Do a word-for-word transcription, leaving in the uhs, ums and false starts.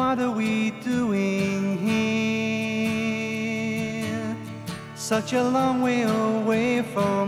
What are we doing here? Such a long way away from